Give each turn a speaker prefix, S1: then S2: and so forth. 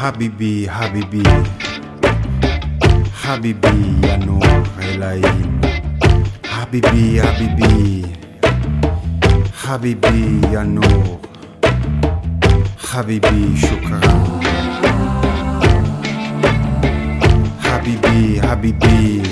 S1: Habibi, Habibi, Habibi ya Nur El-Ain. Habibi, Habibi, Habibi ya Nur. Habibi, shukran. Habibi, Habibi.